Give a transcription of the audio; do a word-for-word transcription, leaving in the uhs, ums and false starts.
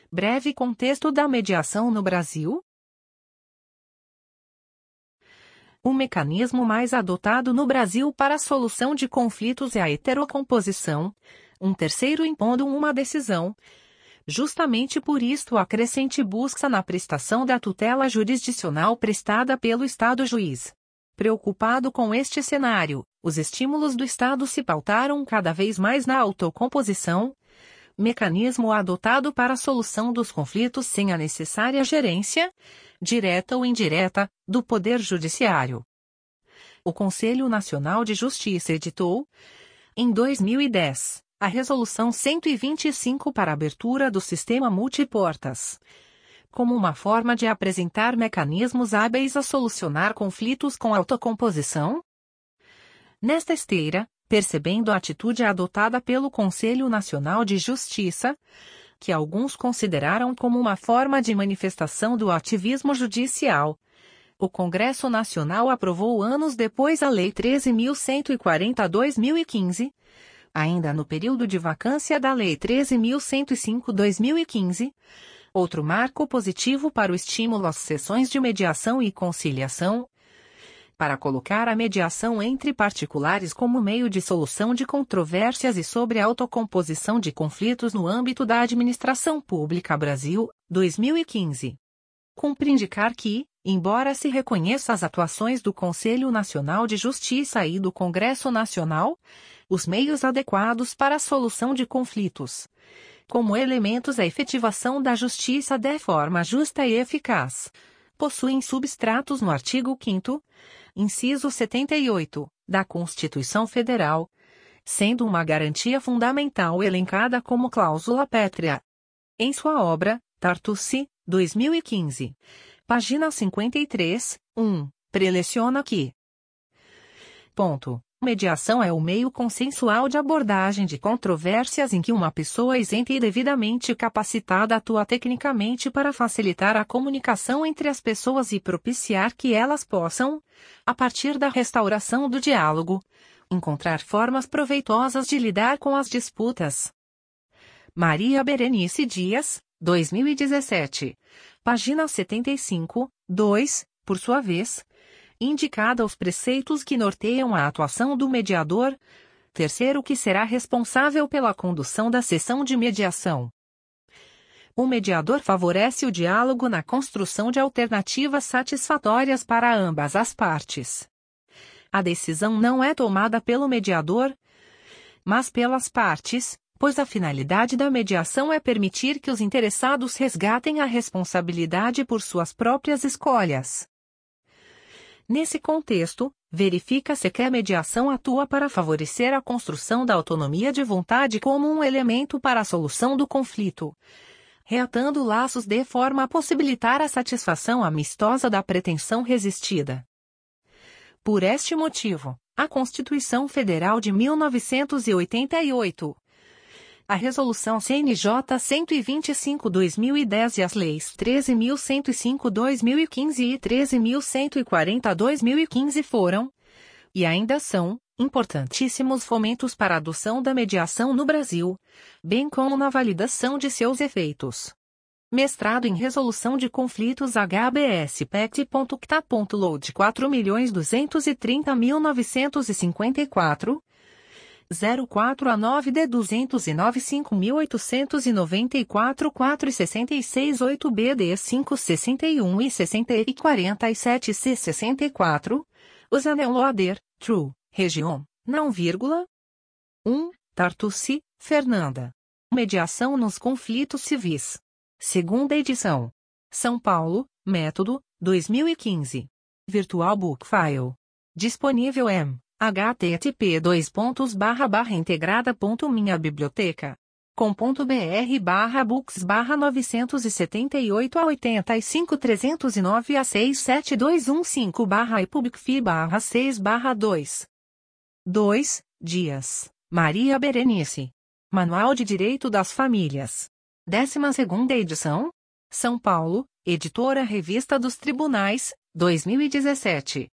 Breve contexto da mediação no Brasil. O mecanismo mais adotado no Brasil para a solução de conflitos é a heterocomposição, um terceiro impondo uma decisão. Justamente por isto a crescente busca na prestação da tutela jurisdicional prestada pelo Estado juiz. Preocupado com este cenário, os estímulos do Estado se pautaram cada vez mais na autocomposição, mecanismo adotado para a solução dos conflitos sem a necessária gerência, direta ou indireta, do Poder Judiciário. O Conselho Nacional de Justiça editou, em dois mil e dez, a Resolução cento e vinte e cinco para a abertura do sistema multiportas, como uma forma de apresentar mecanismos hábeis a solucionar conflitos com autocomposição. Nesta esteira, percebendo a atitude adotada pelo Conselho Nacional de Justiça, que alguns consideraram como uma forma de manifestação do ativismo judicial, o Congresso Nacional aprovou anos depois a Lei treze mil cento e quarenta barra dois mil e quinze, ainda no período de vacância da Lei treze mil cento e cinco barra dois mil e quinze, outro marco positivo para o estímulo às sessões de mediação e conciliação, para colocar a mediação entre particulares como meio de solução de controvérsias e sobre a autocomposição de conflitos no âmbito da Administração Pública Brasil, dois mil e quinze. Cumpre indicar que, embora se reconheça as atuações do Conselho Nacional de Justiça e do Congresso Nacional, os meios adequados para a solução de conflitos, como elementos à efetivação da justiça de forma justa e eficaz, possuem substratos no artigo quinto, inciso setenta e oito, da Constituição Federal, sendo uma garantia fundamental elencada como cláusula pétrea. Em sua obra, Tartucci, dois mil e quinze, página cinquenta e três, um, preleciona que: ponto. Mediação é o meio consensual de abordagem de controvérsias em que uma pessoa isenta e devidamente capacitada atua tecnicamente para facilitar a comunicação entre as pessoas e propiciar que elas possam, a partir da restauração do diálogo, encontrar formas proveitosas de lidar com as disputas. Maria Berenice Dias, dois mil e dezessete, página setenta e cinco, dois, por sua vez, indicada os preceitos que norteiam a atuação do mediador, terceiro que será responsável pela condução da sessão de mediação. O mediador favorece o diálogo na construção de alternativas satisfatórias para ambas as partes. A decisão não é tomada pelo mediador, mas pelas partes, pois a finalidade da mediação é permitir que os interessados resgatem a responsabilidade por suas próprias escolhas. Nesse contexto, verifica-se que a mediação atua para favorecer a construção da autonomia de vontade como um elemento para a solução do conflito, reatando laços de forma a possibilitar a satisfação amistosa da pretensão resistida. Por este motivo, a Constituição Federal de mil novecentos e oitenta e oito, a Resolução C N J cento e vinte e cinco barra dois mil e dez e as Leis treze mil cento e cinco barra dois mil e quinze e treze mil cento e quarenta barra dois mil e quinze foram, e ainda são, importantíssimos fomentos para a adoção da mediação no Brasil, bem como na validação de seus efeitos. Mestrado em Resolução de Conflitos H B S P E C T C T A Load quatro milhões duzentos e trinta mil novecentos e cinquenta e quatro, zero quatro a nove D duzentos e noventa e cinco mil oitocentos e noventa e quatro quatro e sessenta e seis oito B D cinco sessenta e um e sessenta e quarenta e sete C sessenta e quatro, Usanel Loader, True, Região, não vírgula. um, Tartucci, Fernanda. Mediação nos conflitos civis. Segunda edição. São Paulo, Método, dois mil e quinze. Virtual Book File. Disponível em h t t p dois pontos barra barra integrada ponto minha biblioteca ponto com ponto b r barra books barra novecentos e setenta e oito a oitenta e cinco trezentos e nove a seis sete dois um cinco barra ipublicfi barra seis barra dois. dois, Dias, Maria Berenice. Manual de Direito das Famílias. décima segunda edição. São Paulo, Editora Revista dos Tribunais, dois mil e dezessete.